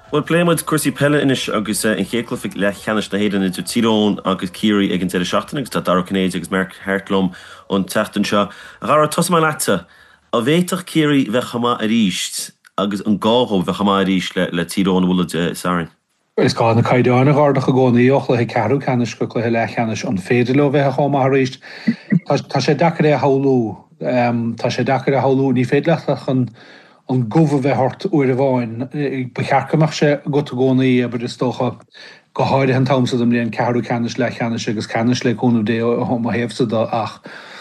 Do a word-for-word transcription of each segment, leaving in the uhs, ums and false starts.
Well pléimid cuasí pelle inis agus in chéclafik le cheannis na héan into Tyrone agus Kiri ag an te seachtain agus tá Darknéid agus Merc Hertlum an teachtan seo. A gar tosma leta a bhéach Kiri bheith chama a ríist agus an gáhó bheith chama a ríist le, le Tyrone bhfuil sarin. Is gá na caiideánna gáda go gcónaí och le ceú cheannis go le le cheannis an féidir bheith chama a ríist. Tá sé dachar é haulú, tá sé dachar a haulú ní féadleach an an gofa bheith hort uair a bháin. Bechearcamach sé go gcónaí aber is tócha go háide an tamsa am léon ceú cheannis le cheannis agus cheannis le cónú dé a héamsa ach.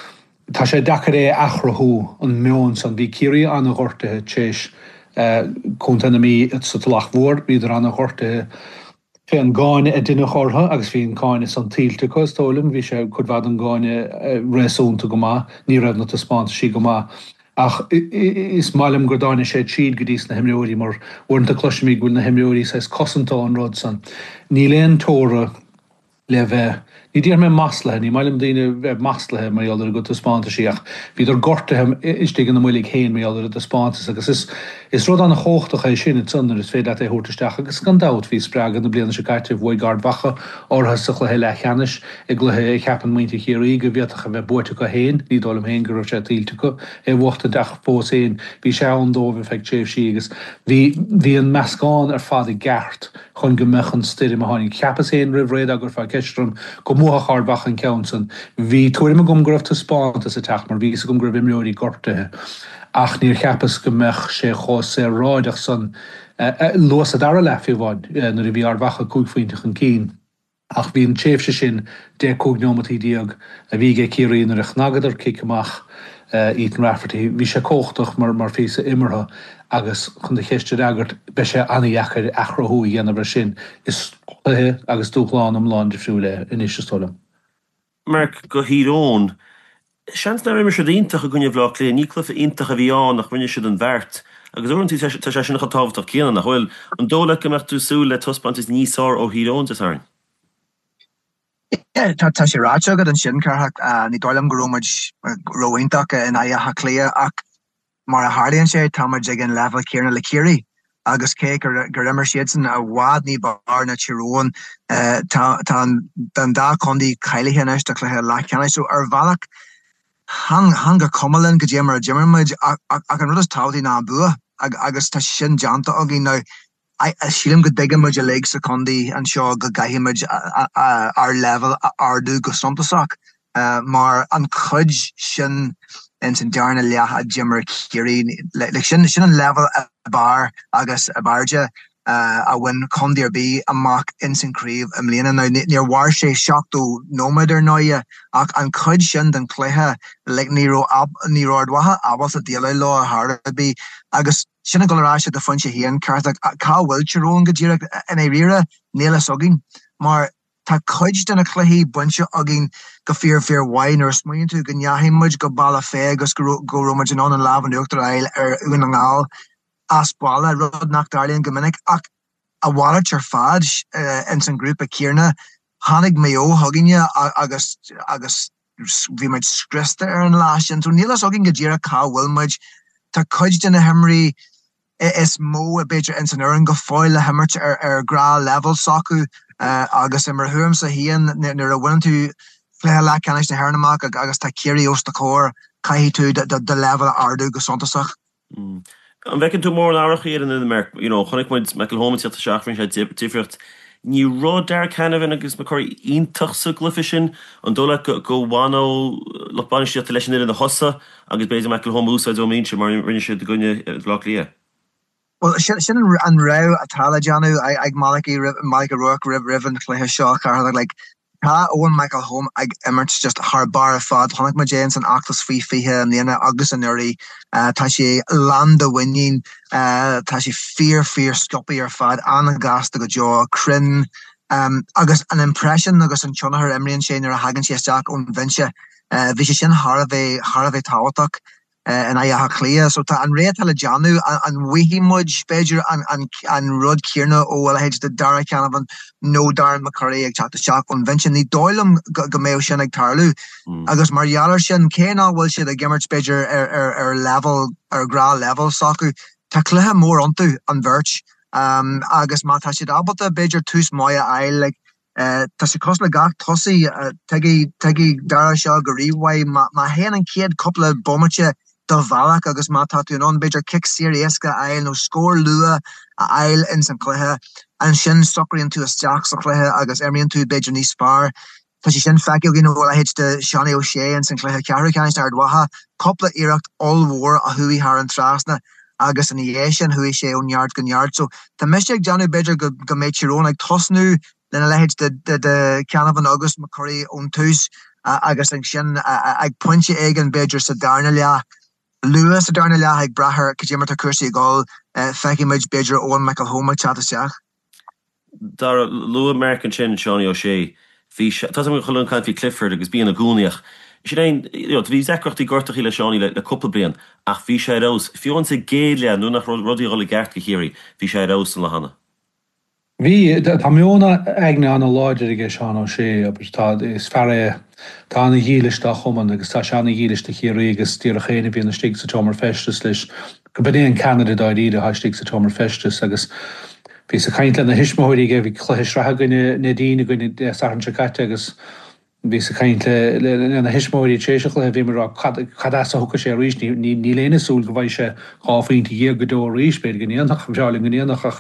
Tá sé dachar é achrathú an meón san bhí Kiri anna ghortathe téis chuntainna mí sa talach mhór bíidir anna ghortathe fé an gáine a duine chortha agus bhí an gáine san tílte costólam bhí sé chud bhd an gáine réasúnta go má ní raibh na taspáanta sí go má. Ach is málam gur dáine sé tríd go dtís na himreoirí mar uanta cloisiimí gúil na himreoirí sa cosantá an rud san. Ní léon tóra le bheith ní dtíar mé maslathe, ní málam daoine bheith maslathe mar ealdar go taspáanta síach. Bhíidir gortathe istigh an na muigh chéin mar ealdar a taspáantas agus is is rud anna chóchtach é sin sunnar is féad é thuirtaisteach agus gan dát hí spreag an na bliana se caiite bhid gard bacha orthasach le le cheannis ag gluthe ceapan muinte chéirí go bhíotacha bheith buirte go héin, ní dólam héin gur sé tílte go é bhachta deach fós éin, bhí sé an dómh feic téh sí agus bhí bhí an meascáin ar fad i gceart chun go mechan stirim a tháinig ceapas éin rih réad agur fá ceistrum go mótha charbach an ceansan. Bhí tuairim a gom gribh taspáanta sa teach mar bhí a gom gribh imreoirí gortathe. Ach níor cheapas go mech sé chós sé ráideach san luas a dara lefií bháin nuair a bhí arbacha cúigfaointach an cín. Ach bhí an téimhse sin dé cúgnomatí díag a bhí gé Kiri ar a chnagadar cic amach Ethan Rafferty. Bhí sé cóchtach mar mar fisa imirtha agus chun de chéiste agart be sé anaíachar achrathú dhéanamh sin is chluthe agus dúchláán am láin de friúile in isistólam. Merc go hírón, seans na immer sé díntaach a gunne bhlach lé níclaf íntaach a bhíán nach rinne siad an bheirt. Agus orintí tá sé sin nach tábhaach céanna nach bhfuil an dóla go mecht tú súil le tospant is níosár ó hírón is airn. Tá tá sé ráte agad an sin carthach ní dólam go róid roiintach in aiacha clia ach mar a hálíonn sé táid ag an lefa céarna le Kiri agus cé gur immer siad san a bhád ní bar na Tyrone tá den dá chundaí cailithe eiste chluthe le cheannaú ar bhealach hang hang a cumlinn go dtí mar a Jimmermuid ach an rud is tátaí ná bua agus tá sin deanta a gí ná sílim go dige muid a le sa chundaí an seo go gaiimiid ar level ardú go suntasach mar an chuid sin in san dearna leatha Jimmer Kiri sin sin an level a bar agus a barja a bhain chundaí bí amach in san críomh am líana ná níor bhhair sé seachtú nóid ar náide ach an chuid sin den chluthe le níró ardhatha abal a díala lá a Harbí agus sinna gorá se de fun sé hían cartach cá bhfuil Tyrone go ddíireach in é rire néla sogin mar tá chuid denna chluhí buinte agin go fear fear wine ar smuoinn tú go neathimmuid go balla fé agus go romaid an an láhan uachtar eil ar uan an gáil as balla rud nach darlíonn go minic ach a bhhaile ar fad in san grúpa céarna tháinig méo thuginne agus agus bhí muid scrista ar an láisian tú nílas agin go ddíireach cá bhfuil muid tá chuid denna himrí is mó a beidir in san uan go fáil le himmert ar ar grá level sacu agus immer thuam sa hían nuair a bhain tú léthe le ceannis na hairnamach agus tá Kiri os de cór caihí tú de level ardú go suntasach. An bhecinn tú mór an áireach chéad in the Merc, you know, chunig muid Michael Holmes a seachfinn sé tífricht ní rud dar Canavin agus me chuir ítach sa glufi sin an dóla go bhánó lechbáin siad leis in na hosa agus beidir Michael Holmes úsáid ó mín mar rinne siad do gunne lech lia. Well, sin an ra a tala Janu ag Maliki Malika Rourke Riv Riven chluthe seo car like tá óan Michael Holmes ag immert just haar bar fad Honnig ma James an achtas fi fihe an líana agus an nuri tá sé land a winning tá sé fear fear scopi ar fad an gasta go jo crin agus an impression agus an chona her emrian sé ar a hagan sé staach on vinse vi sé sin harve harve táach en I ha clear so ta an re Janu an wihi mud speger an an an rud Kierna o well hedge the Dara Canavan no Darren McCurry ag chat the shock convention ni doilum gameo sin ag tarlu agus Marialler sin Kena will she the gimmert speger er er er level er gra level soccer ta cleha more onto an virch um, agus má tá siad abalta beidir tús maiile eil like, uh, tá si cos le gach tosaí uh, teigi teigi dara seo go ríomhhaid má héan an céad coppla bommate do bhealach agus má tá tú non beidir kick sériasca eil nó scór lua a eil in san cluthe an sin socaíonn tú isteach sa cluthe agus airmíonn tú beidir níos spar. Tá si sin feiceil gin bhil a héit de Seánna O'Shea an san cluthe ceathrú ceannis ar dwatha coppla iirecht all-mhór a thuí haar an trasna agus an é sin thuí sé ón yard gon yard. So tá misteag Johnny beidir go go méid tirón ag tosnú lena lehéid de de de Canavan August McCurry ón tús uh, agus an sin uh, ag pointse éigen beidir sa darna lea Lewis a darna lea ag brahar céimar tá cuasaí gáil uh, feicimiid beidir ón Michael Homa chatasteach. Dar Lua American sin Seánna O'Shea hí tá go chulún caiint hí Clifford agus bíon a gúneach. sé hí ecrochttaí gortaí le seánní le coppla blian ach bhí sé rás. Fiúan sa géad le nó nach rudí rolla gceart go chéirí hí sé rás an le hana. Bhí tá mionna agne an láidir ige Seán O'Shea tá is fear tá na dhílisteach chuman agus tá seanna dhílisteach chéirí agus tíar a chéine bhíon na stig sa Tomar Festus leis go bidéon Canada dáiríide ha stig sa Tomar Festus agus bhí sa caint le na hisismóiríige bhí chluhisrathe goine na díine goine san secate agus bhí sa caint le na hisismóirí téiseach le bhí mar chadá a thucha sé ríis ní léine súil go bhaid sé cháfaointe dhé godó ríis beidir gníonach seáling gníonach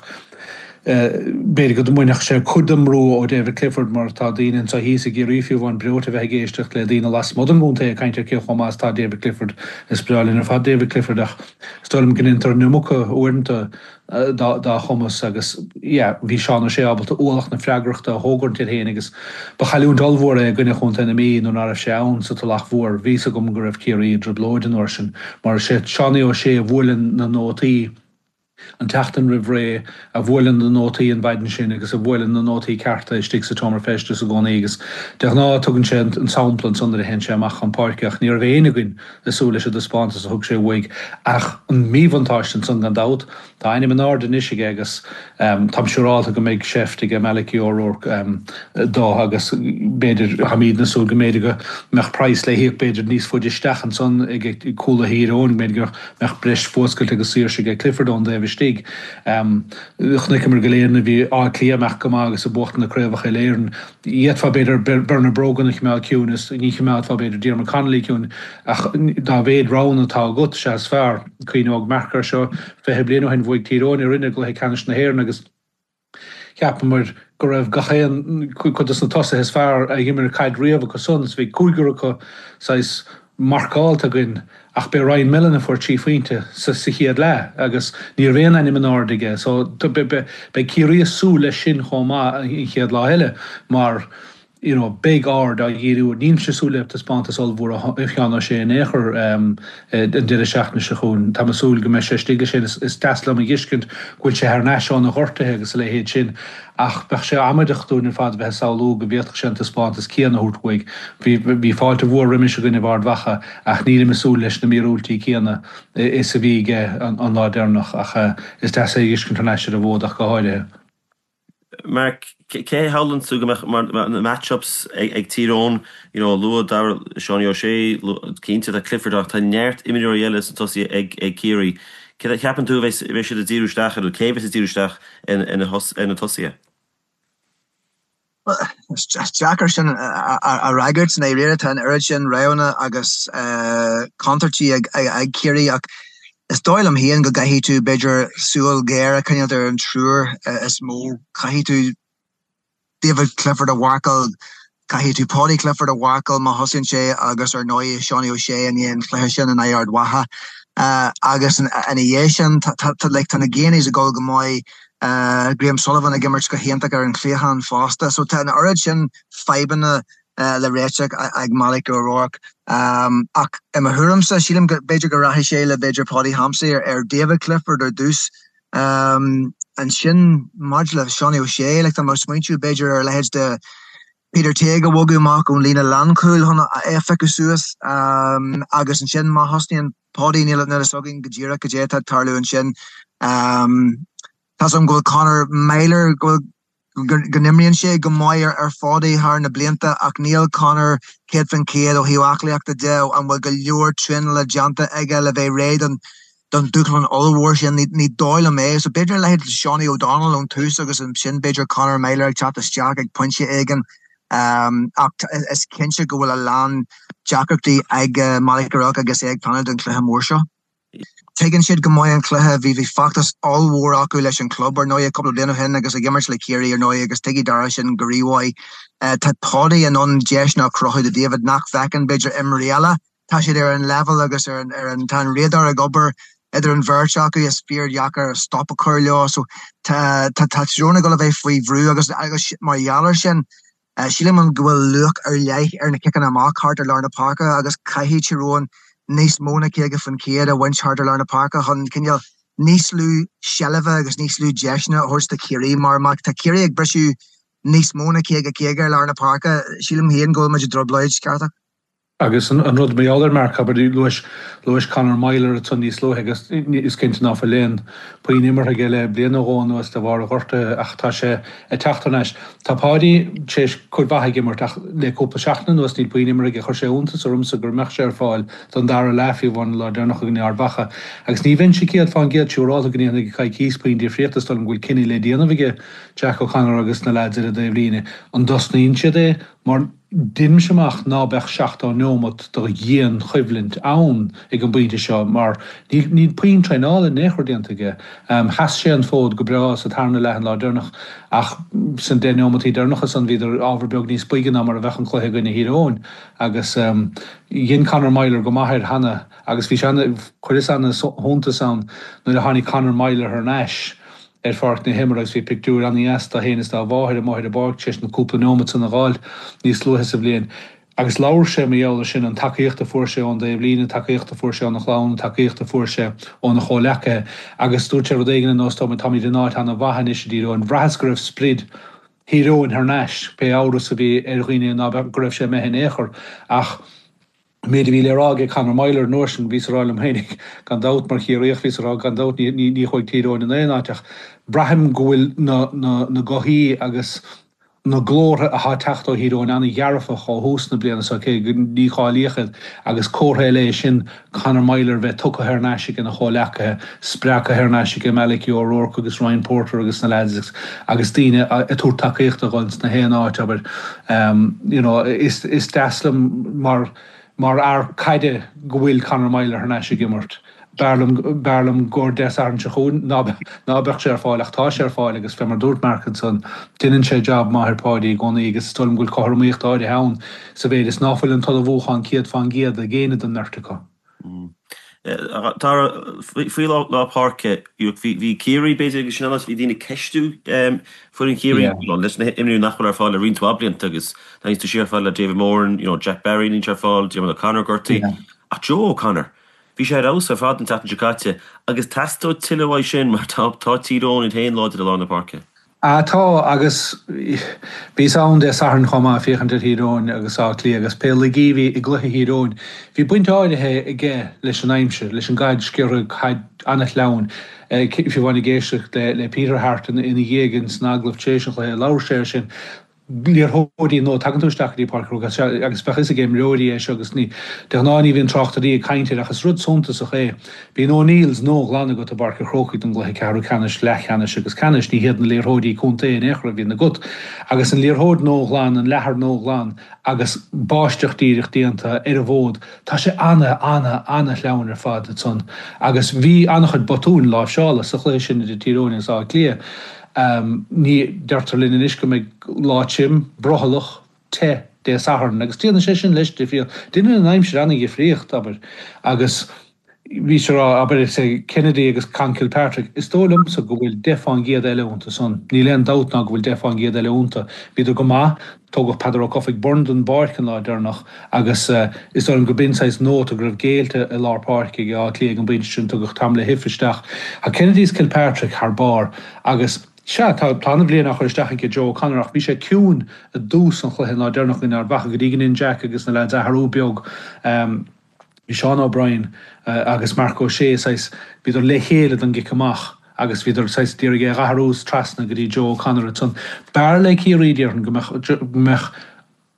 beidir go muoineach sé chudamrú ó David Clifford mar tá daoine sa hí a géirífiú bhain breota bheith géisteach le dtíine las modern múnta a caiinte ce chomás tá David Clifford is breáilinn ar fá David Clifford ach stoilm gnintar numucha uanta dá chomas agus bhí Seán O'Shea abalta uach na freagrachta a thógurn tír héin agus ba chaún dalmhór a gine chunta na mí nó nar a seann sa tá lechmhór ví a gom go raibh céirí droblóid an orsin mar sé Seánna O'Shea bhfuilinn na nótaí an teachtan rih ré a bhfuilinn na nótaí an bhaidin sin agus a bhfuilinn na nótaí carta is stig sa Tomar Festus a gcónaí agus deach ná tugann sé an samplan sundar a hen sé amach an parceach níor bhéine goin asúla sé despátas a thug sé bhuaig ach an míhantáistin sun gan dat tá aine man áda isige agus tam siúráta go méid séftige Malachy O'Rourke dá agus beidir hamíd na súl go méid go meach preis le hiíh beidir níos fuidir stechan son ag coolla híón méid gur meach bris fóscailt agus sír sé Clifford on David stig. Chnic mar goléirna bhí á clíamach go agus a bocht na cruibhach léirn. Iad fa beidir Bernard Brogan ich meall ciúnas, ní meall fa beidir Diarmaid Connolly ciún ach dá bhéad rán atá gut sé as fearr cuiineog mercar seo fethe blianú hen bhuaig tíróin i rinne go canis na héirn agus ceapan mar go raibh gachéan chudas na tosa his fearr a gimar caiid riamh go sons bhí cúiguracha sais marcáilta gin ach be Ryan Millen for chiefinte sa sichiad le agus níor bhéon anim an ádige so be be círí sú le sin chomá chiad lá heile mar you know big ard a dhéú níl se súle de spantas al bhór a Seán O'Shea an éair an de seachna se chun tá súl go me sé stige sin is tasla a giscint gúil sé ar neán na hortathe agus le héad sin ach bech sé amideachún fad bheit saoú go bhéach sin spantas cíanna húrthaig hí fáilte bhór riimi se gonne bhar wacha ach ní me súl leis na míúltaí cíanna is a bhíige an ládernach ach is de sé giscint an eisi a bhdach go háirithe. Mark, cé howlan sú go matchups ag tíróin, you know, Lua dar Seánna O'Shea, cínte a Clifford ach tá neart imimeúir eile an tosí ag cíirí. Cé a ceapan tú bheith siad a díúisteach a céh a díúisteach ina tosaí? Jackar sin a raigart na réire an iri sin raona agus contartí ag cíirí ach is dóil am hían go gaithí tú beidir súil géir a cynnead ar an trúr is mó caithí tú David Clifford a wacail caithí tú Paudie Clifford a wacail má hosin sé agus ar nói Seánna O'Shea an íon chluithe sin an éard watha agus an é sin le tanna géanaís a gáil go maiid Graham Sullivan a gimmert go héntaach ar an chléchan fásta so tá an orid sin feibanna Uh, le réiteach ag Malachy O'Rourke um, ach im a thuramsa sílim beidir go raithí sé le beidir Paudie Hampsey ar, ar David Clifford ar dús um, an sin mud le Seánna O'Shea le tá mar smuintú beidir ar lehéid de Peter Teague a bhógu amach ón lína Landcúil honna é feicú suas um, agus an sin má hosní an Paudie níl na sogin go ddíra go déta tarlú an sin um, tá an ghfuil Conor Mailer ghfuil Gnimrion sé go maiir ar fádaí haar na blianta ach níl Conor céad fan céad ó hiúachliaachta de an bhfuil go leor trin le janta aige le bheith réad an don dúlan allhór sin ní dáil mé, so beidir leid Seánny O'Donnell ón tús agus an sin beidir Conor Meyler ag chat isteach ag pointse igen um, ach is cinse go bhfuil a lán Jackachtaí ag uh, Malacharach agus ag tanna don cluthe mór seo. Tegan siad go maiid an cluthe bhí bhí factas allhór acu leis an club ar nó a couple bliana hin agus a gimmers le Kiri ar nó agus tigi dara sin goríhhaid uh, tá pádaí an an deisna crochuid a David nach fecin beidir imriala tá siad ar an level agus ar an tan radar ag obair idir an bhirteach is feared jacker stop a chur leo so tá tróna go bheith faoi bhrú agus agus mar jaler sin síle man gohfuil luach ar leith ar na kickan amach hart ar Larna Parka agus caihí tiróin níos móna céige fan céad a winch hart ar Larna Parka chun cinneal níos lú selleve agus níos lú deisna hors de Kiri mar mac tá Kiri ag brisú níos móna céige céige ar Larna Parka sílim héan go ma drobleid scarta. Agus an rud mé allir merk aber die Luis Luis Conor Meyler het nie slo agus is kind na verleen po nimmer gele blian gon was de war gorte achtasche et tachternes tapadi ches kurba gemmer le kope schachten was nie po nimmer ge chose unter so rum so gmercher fall dan daar lafi van la der noch in arbacha agus nie wenn kiet van get chura gene kai kies po die frete stal gol kenny le dienige Jack O'Connor agus na lads de Devline an das niintje de maar dim semach ná bech seachta nómat do dhéan chuimhlint ann ag an buinte seo, mar ní puin treála néchordéantaige. Um, has sé an fód go bra sa tarna lehan lá dernach ach san dénomatí dernachas an viidir áverbeg níos buigen am mar a bheitchan chluithe gine híón agus um, dhéon Conor Meyler go maithir hanna agus bhí chuiris anna hónta san nuair a tháinig Conor Meyler ar neis. Er fart na himmer vi picú an esta hénas a bháir a máir a bar sé na cúpla nómat an a gáil níos luhes a bblion. Agus lair sé méála sin an takeíocht a fuór sé an de blina takeíocht a fuór sé an nach lán takeíocht a fuór sé ó na cholecha agus dúir sé rodéigen an nóstá tamí den náid an a bhahan is díró an bhrasgribh sprid híró in haar neis pe áras a bhí ar riine ná gribh sé mehin éair ach Mede vi lerage Conor Meyler Norsen vis am heinig gan dat mar hier reich vis gan dat nie gooi tiro in éach. Brahim goil na na gohi agus na glóre a ha tacht hiro an an jarfa cho hos na blian so ní chaléchen agus chohéile sin Conor Meyler ve to her nasik in a cholecha sprake her nasik Malik O'Rourke agus Ryan Porter agus na lads agus dine a to takecht a gans na hen áit aber um, you know is is daslam mar Mar ar caide gohfuil Conor Meyler ar neise gimmert. Barlam barlam gor des ar an seún ná bech sé ar fáil ach tá sé ar fáil agus fe mar dúirt mercan san dunnen sé job maithir pádaí gona agus stolm gúil choíocht áide hán sa bhéid is náfuil an tal bhchan ciad fan géad a géine den nertacha. Tara frí lá parke hí Kiri beidir sin hí dtíine ceistú fuin Kiri leis imú nachfuil ar fáil a rin bliant agus tá tú siar fáil a David Moran, Jack Barry ní ar fáil, Jim Conor Gorty a Joe O'Connor. Bhí sé aus a fád an tatan Jakarta agus testó tiilehhaid sin mar tá tíírón in tain láid a lána parke. Tá agus bí an de san chomá fichantar híróin agus á lí agus pe gíhí i gluthe híróin. Bhí buintáidethe i ggé leis an aimimse, leis an gaiid sciúra chaid annach leann fi bhhainna géisteach le, le Peter Harton ina dhégan snaglah le lair séir sin. Líor hódí nó taganúisteach í park agus bechas a géim leorí é agus ní. De náí hín trochttarí caiintear agus rud sontas a ché. Bí nó níls nó glána go a barca chróchaid an gluthe ceú canis lechannis agus canis ní héad an líorthódí chunta in échra hín na gut. Agus an líorthód nó glán an lethar nó glán agus báisteachtíireach díanta ar a bhód tá sé anna anna anna leabhar ar fad son. Agus bhí annachchud botún lá seála sa chlééis sin de tírónis á clia. Um, ní deirtar linn is go méid láitsim brothalach te dé saharn agus tíana sé sin leis de fiú. Duine an aimimse anna i fríocht aber agus ví sé aber sé Kennedy agus Con Kilpatrick is tólam sa go bhfuil defán géad eileúnta son. Ní leon dátna go bhfuil defán géad eileúnta. Bhí go má tógah Padar O'Cofaigh burn barcan lá dernach agus uh, is an go binsáis nót a gribh géalte i lár park ag á clí an binsin tógah tam le hifristeach. A Kennedy's Kilpatrick haar bar agus Se tá plan blian nach chuisteach go Joe O'Connor ach bhí sé ciún a dús an chluithe ná dernach in ar bacha go dtígan in Jack agus na le a Harú beag um, bhí Sean O'Brien uh, agus Marco Shea sais bíidir le chéad an gicamach agus bhíidir sais díirige rathús trasna go dtí Joe O'Connor son. Bear le í riidir an go mech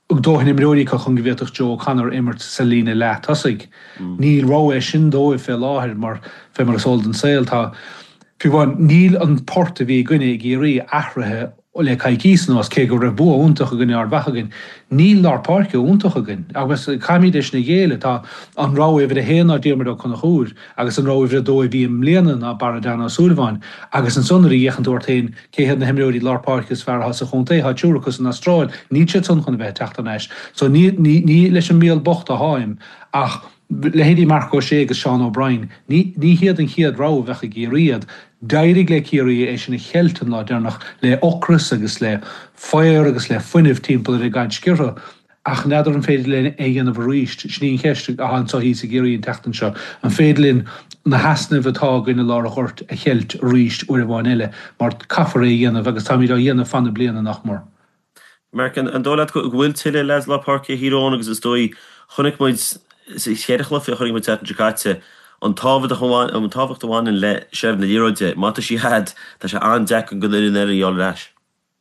ag dóhin imróí chun gohhéach Jo Conor immert sa lína le tosig. Níl rá sin dó fé láthir mar fé mar soldan saoil tá. Fi bhain níl an porta bhí gine géirí ahrathe ó le caiicísan os cé go ra bu úntaach a gine ar bhachagin. Níl lar parce úntaach agin. Agus caiimiidir na géile tá an rá ifir a héana díomar chun chúr, agus an rá ifir dó bhí im léanaan a Baradana Súlháin, agus an sunnaí dhéchan dúirtain céhead na himróí lar parcas fear has a chunta ha túrachas an Astráil, ní sé tun chun bheith teachtanéis. So ní ní leis an míal bocht a háim ach le hédí Marco sé agus Sean O'Brien, ní hiad an chiad rá bhecha géiriad, dairig le céirí é sin na cheiltan lá dénach le ocras agus le fáir agus le funineh timppla a gaiid scire, ach neidir an féidirlinn é dhéanamh ríist, sní cheiste a an sa hí sa géirí an teachtan seo, an féidirlinn na hasnah atá gine lá a chort a cheilt ríist uair bháin eile, mar caafar é dhéanamh agus táid a dhéanamh fanna bliana nach mar. Merk an dólaat go bhfuil tiile les lá parce hírón agus is dói chunig muid chéadachla fé chunig muid Jakarta an tábhad chuáin an tábhacht amháin le sibh na díróide, mata sí had tá sé an deach an goúin ar eol leis.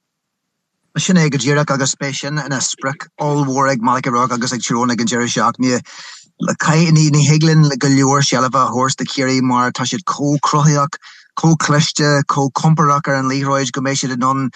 Sin é go ddíireach agus spéisisin in a sprich allhór ag Malacca Rog agus ag tírónna an Jerry Seach ní le caiiní ní higlinn le go leor sealamh hors de céirí mar tá siad cócrothaíach, cócliste, cócomparach ar an líróid go mééis siad an non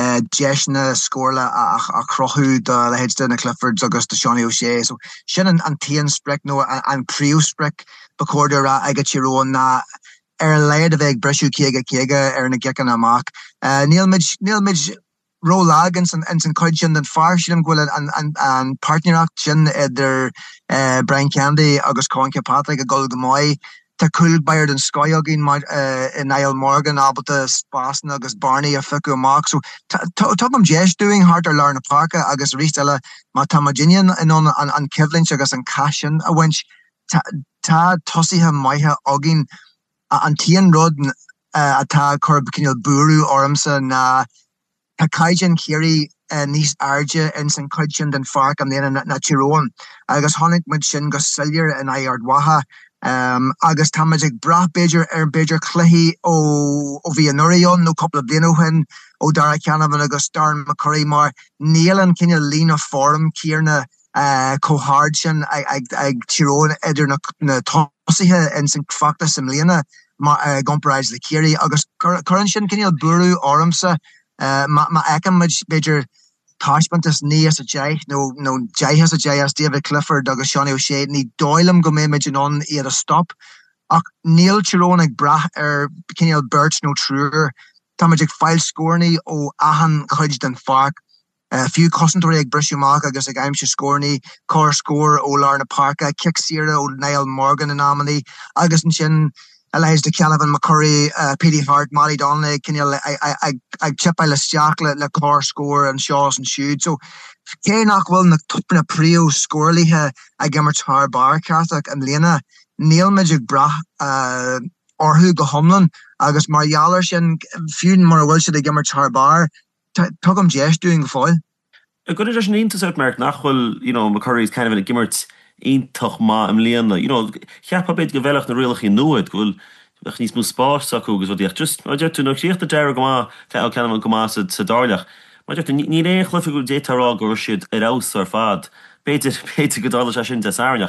deisna scóla a crothú de le héidste na Cliffords agus de Seán O'Shea. So sin an tíon sprich nó an príú sprich becóidir a ag tíróin na ar leiad a bheith breisiú céige céige ar na gcean amach. Níl mid Rolagans and and san coid sin den far sin gwil an an an partnerach sin idir uh, Brian Candy agus Colin Patrick a gol gomoy ta cool bayard and skyogin mar uh, in Niall Morgan abalta Spasen agus Barney a fiku mark so tugam jesh doing harder learn a parka agus restella ma tamaginian and on an an Kevlin agus an cashin a wench ta ta tosi ha maiha ogin an tian rod uh, ta corb kinil buru ormsa na Tá caiidean céirí níos airde in san coidsin den farc am léana na tíróin. Agus tháinig muid sin go sillir in éard watha. Um, agus táid ag brath beidir ar beidir chluichí ó ó bhí an nuiríon nó coppla bliana hin ó dara ceanamhan agus Darren McCurry mar nílan cinne lína fóm cíarna uh, cóhard sin ag, ag, ag tíróin idir na, na tosithe in san facta sem léana mar uh, gomparáid le céirí agus chuann sin cinne buru ormsa Uh, ma ma ekam mid beidir tashbantas ní as a jay no no jay has a jay as David Clifford agus Seán O'Shea ní doilem go mé mid on iad a stop ach Neil Chironig brach er kinneal birch no truer tamajik file scorny ó ahan chuid den fark a few concentrate ag brisú mark agus ag aimse scorny car score ó Larna Parka kick sira ó Niall Morgan an amani agus an sin Elias de Canavan McCurry, uh, P D Hart, Molly Donnelly, Kenil, I, I, I, I chip I le Jack, le, le car score and Shaws and Shoot. So, Kainach will na tupna prio scorely he, I gimmert har bar Catholic and Lena, Neil Magic Bra, uh, or who go Humlin, August Marialler shin, few more Welsh de gimmert har bar, took him Jesh doing the foil. A good addition into South Merck, Nachwell, you know, McCurry is kind of in a gimmert. Ítach má am léana, you know, cheap bit govelach na rialach í nuad, gúil ach níos mú spás sacu agus bhd just, ma deirtu nach síocht a deir go má fe al canam go má sa dáirlach. Ma deirtu ní réon chlufa go détarrá go siad ar ás ar fad, beidir beidir go dála sin de sáirnach.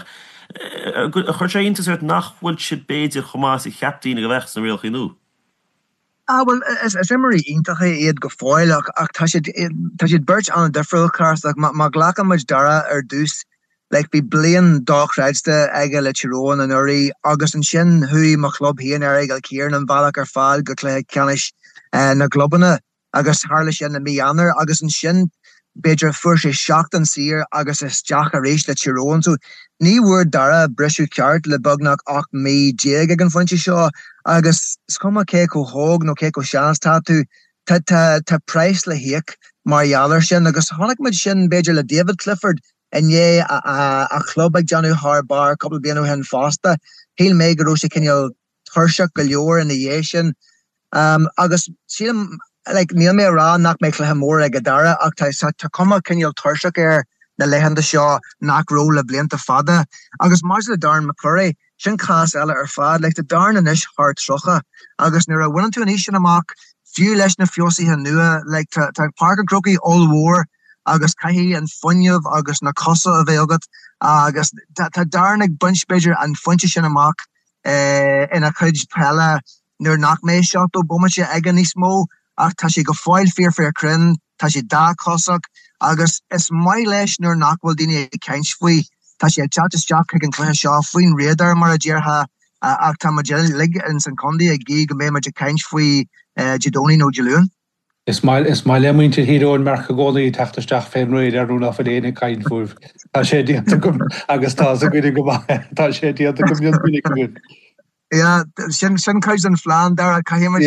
A chuir sé intasúirt nachhfuil siad beidir chomá sa cheaptíí go bheith na rialach í nu. Ah, well, as as Emery intache iad go foil ach ach tá siad birch an a difriil cars like ma ma ghlacha muid dara ar dús like be blian dog redste ege le Chiron and uri August and shin hui ma club hi an erigel Kieran and Balak ar fal go kle canish and na globana August harlish and mi anner August and shin beidir fur sé shocked and seer August is Jack a reach le Chiron so ni word dara brishu cart le bugnak och me jig again funchi shaw August skoma keko hog no keko chance tatu ta ta ta price le hiek Marialler shin August honig mid shin beidir le David Clifford and yeah, a, a, a club like Johnny Harbar, couple of Biano hen Foster, he'll make a Rosha Kenyal Turshak Galore in the Asian. Um, August, see him like Neil May Ra, knock make Lahamora Gadara, Octai Takoma Kenyal Turshak air, the Lehanda Shaw, knock roll a blint of father. August Marshall Darn McCurry, Shin Cass Ella or Fad, like the Darn and Ish Heart Trocha. August Nira went into an Asian amok, few lesh na Fiosi Hanua, like Parker Crookey all war. agus caihi an funniuh agus na cosa a bheith agat agus tá darnig bunchbeidir an funte sin amach ina chuid pelle nuair nach mé seach ó bommate ag an níos mó ach tá sé go fáil fear fear crinn tá sé dá cosach agus is mai leis nuair nachhfuil daine ceint faoi tá sé ag chatteteach ag an cléir seo faoin réadar mar a ddíortha ach tá lig in san condaí ag gí go mé mar de ceint faoi jidóní nó deún. Is mai is mai lemuinte híróin marcha gcónaí tachtasteach féimréid arúna fa déana caiin fuh. Tá sé díanta gom agus tá a goine go tá sé díanta go mionnig go. Ja, sin sin caiis an fláán dar a caiimiid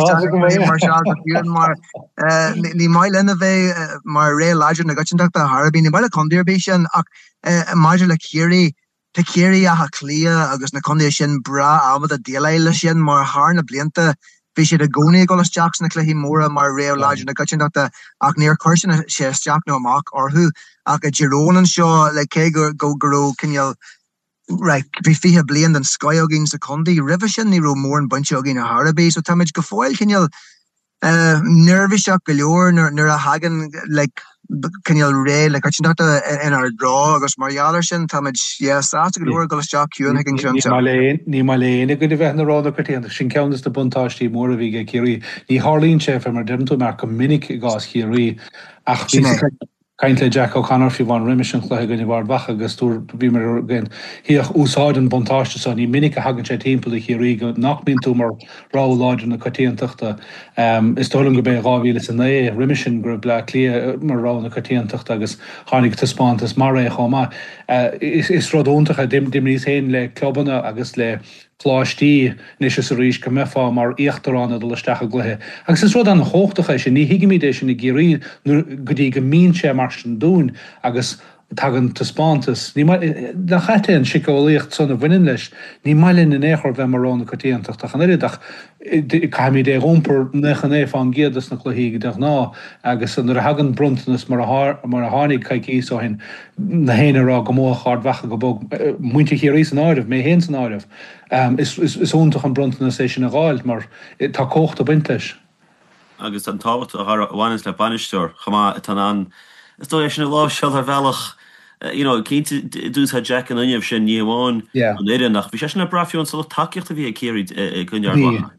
mar mar ní mai lenne bheith mar ré láidir na gatinach a Harbí ní bailile condíirbééis sin ach maidir le chéirí te chéirí a ha clia agus na condé sin bra amad a déile sin mar haar na blianta Bhí sé a gcónaí go isteach na cluichí móra mar réo láidir na gatinachta ach níor chuirsin sé isteach nó amach orthú ach a Girónan seo le cé go go goró cinneal Right, bhí fihe blian an scoiogin sa condi river sin ní ro mór an bunchogin a Harbí, so táid go fáil cinneal nervviseach go leor nar a hagan like cinneal ré le gatinachta in ar drá agus marialler sin táid sa go leor go isteach cún hagin ní mai léana go bheith na ráda chutéanta sin ceannas de buntáistí mór a bhí ge céirí ní Harlín sé mar dimú mar go minic gás chéirí ach Kaint le Jack O'Connor fi van Rimission chluhe gonne war wacha agus túr bí mar gen hiach úsáiden bontáiste san í minic a hagan sé timppel ich hier go nach min tú mar rá láidir na katéantuchta is tolum go be rávíle san é Rimission gro bla lia mar rá na katéantuchta agus hánig taspátas mar é chama is rodóntacha dim dim rís héin le clubbanna agus le Plátí níos is a rís go meá mar éachtarránna do leisteach gluthe. Agus is rud an hóachtacha sin ní hiigimidéis sin na géirí go dtí go mín sé mar an dún agus tagan taspátas. Ní na chaite an sicáíocht sanna bhaine leis, ní mailinn in échar bheith marránna cotíantaach an iridach caiimi é romper nechan éh an géadas na chluhíige deach ná agus an ar hagan bruntanas mar mar a hánig caiicí ó hin na héine rá go mó chard wacha go bog muinte chéirí an áirih mé hé an áirih. Um, is is is óntaach an bruntanas é sin a gáil mar tá cócht a bint leis. Agus an táhat a bhhaine le banisteir chamá tan an Sto sin lá se ar bhealach cé dús ha Jack an inmh sin níháin an éidir nach bhí sé sin na brafiún sa takeíocht a bhí céirid gunnear.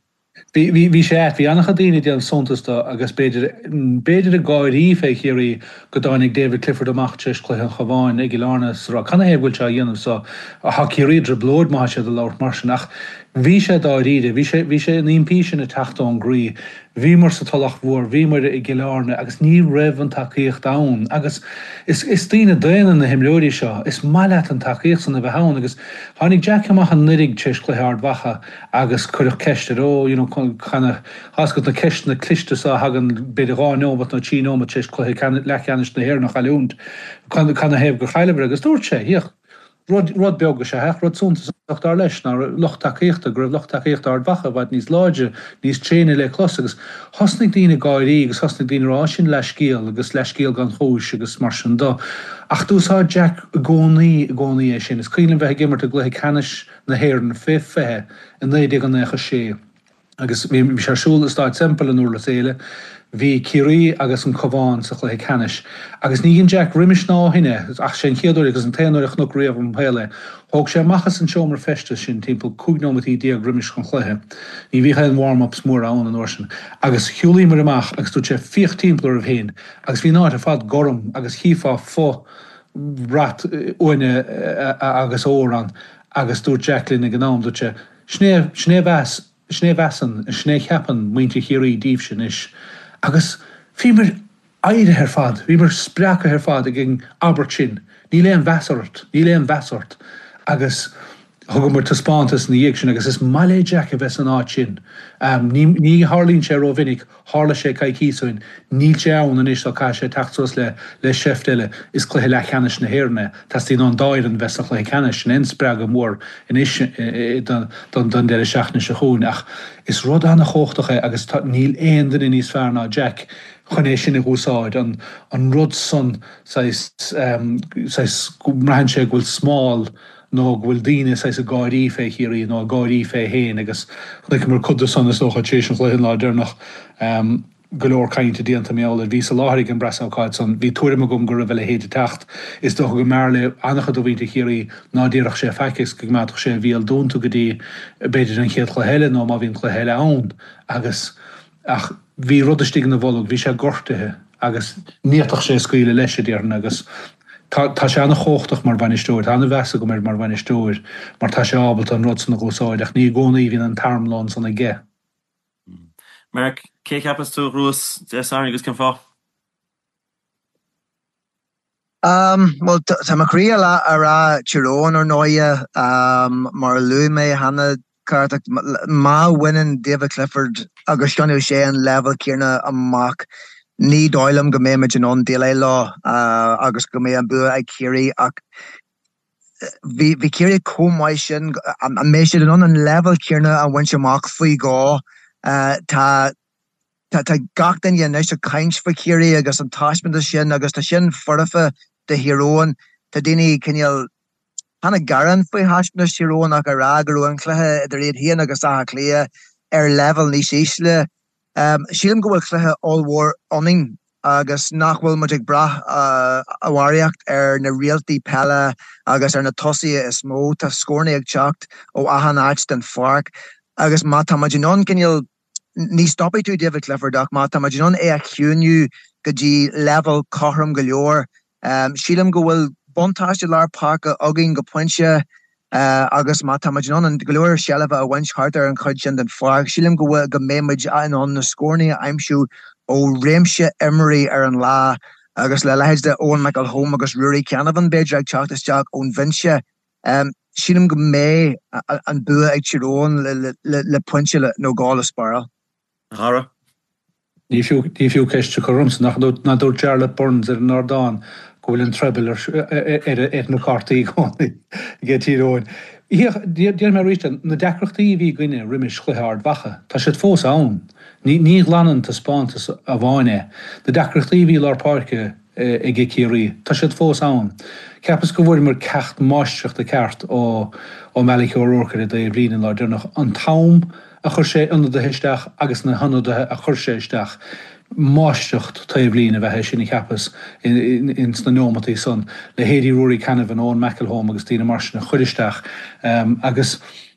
Bhí sé bhí annach daine déal sonntasta agus beidir beidir a gáirí fé chéirí go dáinnig David Clifford amach teis chluithe an chaháin ag lánas rá canna héhfuil se dhéanamh sa a ha céiríidir blód má sé de láirt mar sinach. Bhí sé dáíide, bhí sé bhí sé an impí sin na tachtán grí, bhí mar sa talach mhór, bhí mar i gceárne agus ní raibh an takeíocht ann agus is is tíine daanaan na himlóirí seo, is maiile an takeíocht san na bheith ann agus tháinig Jack amach an nirig teis chluitheard wacha agus chuirh ceiste ó chuna hascat na ceist na cliste a hagan beidir gáinómat na tíómat teis chluithe leceanis na hhéir nach chaúnt chuna héh go chailebre agus dúirt sé híoch. Rod rod beag se hech rod sonach dar leis nar loch takeíochta gribh loch takeíocht ar wacha bhaid níos láide níos tréine le clos agus hosnig dína gáirí agus hosnig dína rá sin leis cíal agus leis cíal gan chóis agus mar sin dó. Ach dúsá Jack gcónaí gcónaí é sin is cílan bheith gimmart a gluthe canis na héireann fé fethe in éidir an écha sé. Agus bhí sé siúil is stáid sempel an úr le céile, hí cirí agus an cobháin sa chluithe canis. Agus ní Jack riimiis ná hinine ach sé chéadú agus an téanúir nó riamh an héile. Thóg sé machchas an seomar feste sin timppla cúgnómatí díag riimiis chun chluithe. Ní bhí an warm-ups mór ann an orsin. Agus chiúlaí mar amach agus tú sé fiocht timppla a bhéin, agus bhí náid a fad gom agus híá fó rat uine agus óran agus dú Jacklin ag gnám dú sé sné sné bheas sné bheasan a sné cheapan muinte chéirí díobh sin is. Agus fi mar aire her fad, vi mar spreake her fad a gin Abertsin, ní le an vesort, ní le an vesort, agus thugam mar taspátas na dhéag sin agus is malé Jack a bheits an áit sin. Um, ní, ní Harlín sé ró vinnig, hála sé caicísoin, níl sé ann an is cá sé tachtsos le le sefteile is cluthe le cheanis na héirne, tas tí an dáir an bheits a chluithe cheanis sin inspreag mór in is don deire seachna se chuún ach is rud anna chóchtacha agus níl éon den in níos fear ná Jack chuné sin i gúsáid an an rud son sais um, sais mrahan sé bhfuil smáil nó bhfuil daine sais a gáirí fé chéirí nó gáirí fé héin agus le mar cud san is ócha tééis an chluithe lá dearnach um, golóir cainte díanta méála ví a láthigh an bresááid san hí tuairm gom gur bhfuil héad techt is do go merle annach do bhíte chéirí nádíireach sé feicis go meach sé bhíal dúnta go dtí beidir an chéad chluhéile nó má bhín chluhéile ann agus ach bhí rudistí na bhlog bhí sé gortathe agus níoach sé scuile leis déarna agus Tá sé anna chóchtach mar bhainisteúir, anna bheasa go mar mar bhainisteúir, mar tá sé ábalt an rud san na gúsáid ach ní gcónaí hín an tarmlán sanna ggé. Mark, cé ceapas tú rús de agus cin fá? Um, well, tá macrí a ra Tyrone ar nóia um, mar lu mé hanna cartach má winnin David Clifford agus ganú sé an level cíarna amach ní dóilm go mé meid an on déile lá uh, agus go mé an bu ag cíirí ach bhí cíirí commáid sin a mé siad an an level cíarna an bhain semach faoi gá uh, tá Tá gach den yen is a kaint fa cíirí agus an táismin a sin agus tá sin forfa de hiróin tá daine cinneal hanna garan faoi hasmin hiróin ach a rágarú an chluthe idir réad hían agus a clia ar level ní sísle. Um, Sílim go bhfuil chluthe all-war oning agus nachhfuil mu ag brath uh, a bhhaíocht ar na rialtaí pelle agus ar na tosaí is mó tá scórna ag teacht ó ahan áit den farc agus má tá maidin cinneal ní stoppi tú David Clifford ach má tá maidin é a chiúniu go dtí level chom go leor. Um, Sílim go bhfuil bontáiste lár parca agin go pointse uh, agus má tá maidin an go leor sellh a bhaint hartar an chuid sin den farc. Sílim go bhfuil go méid an an na scórnaí aimimsú ó réimse Emery ar an lá agus le leid de Owen Michael Home agus Rory Canavan beidir ag teachtasteach ón vinse. Um, Sílim go mé an bu ag Tyrone le, le, le, le pointse le nó gála spiral. Hara? Ní fiú ceiste chorums nach na dúr Charlotte Burns ar an Nordáin go bhfuil an treble ar na cartaí gána gé tíróin. Díar mar ríte na decrochtaí bhí gine riimiis chluthard wacha. Tá sé fós ann. Ní leanan tá spántas a bháine. Na decrochtaí bhí lár páirce ag gé cíirí. Tá sé fós ann. Ceapas go bhfuir mar cecht máisteach de ceart ó Melic O'Rourke a d bhríon lá dúnach an tám a chur sé under de heisteach agus na hanada a chur séisteach máisteacht tá bblin a bheit sinna ceapas in sna nómatí son le héirí Rory Canavan ón Michael Home agus tína mar na chuiristeach um, agus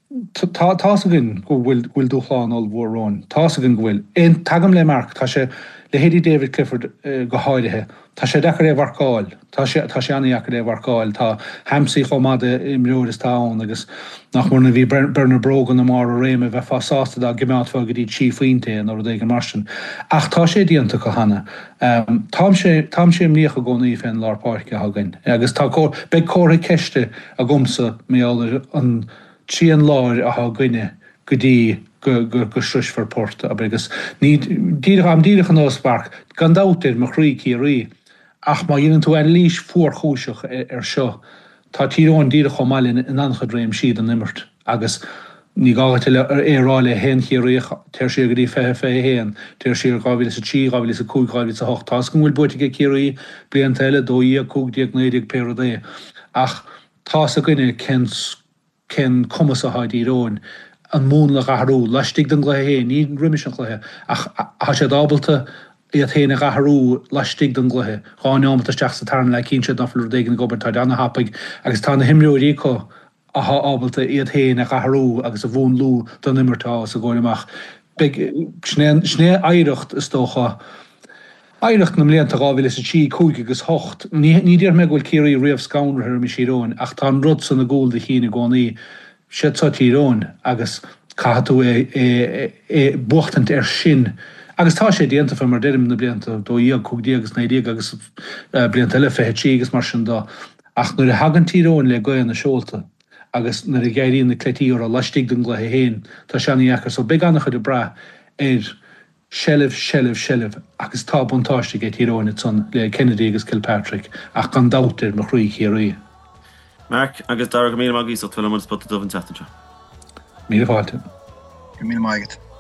tá gin go bhfuil dúchláán all bhórrán tá gin gohfuil in tagam le mark tá sé le héirí David Clifford uh, go háidethe tá sé dechar é bharcáil tá sé annaíachar é bharcáil tá hamsaí chomada imreúir is táin agus nach mórna bhí Bernard Brogan na mar a réime bheith fásásta a gimeátfa go dtí tí faointe an or d mar sin ach tá sé díanta go hanna um, tám sé mníocha gcónaí féin lár páirce hagan agus tá be córa ceiste a gomsa méall an trí an láir a ha gine go dtí go go sris for port agus ní díach am díach an ospark gan dátir mar chrí cíirí ach má dhéanaan tú an lís fuór chúiseach ar seo tá tíróin díach chomáilin in anchad réim siad an nimmert agus ní gáile ar éráile hen chéiríoch teir sé go dtí fé fé héan teir sé gáhí sa tí gáhí sa cúg gáhí sa hocht tá go bhfuil buite cíirí blian teile dóí a cúg díag néidir pe dé ach tá a gine cen cen cumas a haidíróin an mún le gaharú leistig den gluthe ní riimiis an gluthe ach a sé dábalta iad héna gaharú leistig den gluthe cháineamta teach sa tarna le cínse naflú dégan gobertá anna hapaig agus tá na himreúíco a há ábalta iad héna gaharú agus a bhún lú don immertá sa ggóineach sné éirecht is tócha éirecht na mléanta gáhfuil is a tí cúig agus hocht ní díar me bhfuil cíirí riamh scaunra ar mi síróin ach tá rud san na ggóil de chéna gánaí sé tíróin agus caú é buchtant ar sin. Agus tá sé déanta fe mar deirm na blianta dó íag cúgdí agus naidí agus blianta le fé tí agus mar sin dá. Ach nuair a hagan tíróin le goan na seolta agus nuair a gaiiríon na clétíí ar a leistigh den gluthe héin tá seannaíachar so be annach chud bra ar sellh sellh sellh agus tá buntáiste é tíróin son le Kennedy agus Kilpatrick ach gan dátar mar chruí chéirí. Mark, agus dar go mí magís ó tuile mar spot a dofn teachtaide. Míle fáilte. Go mí maigad.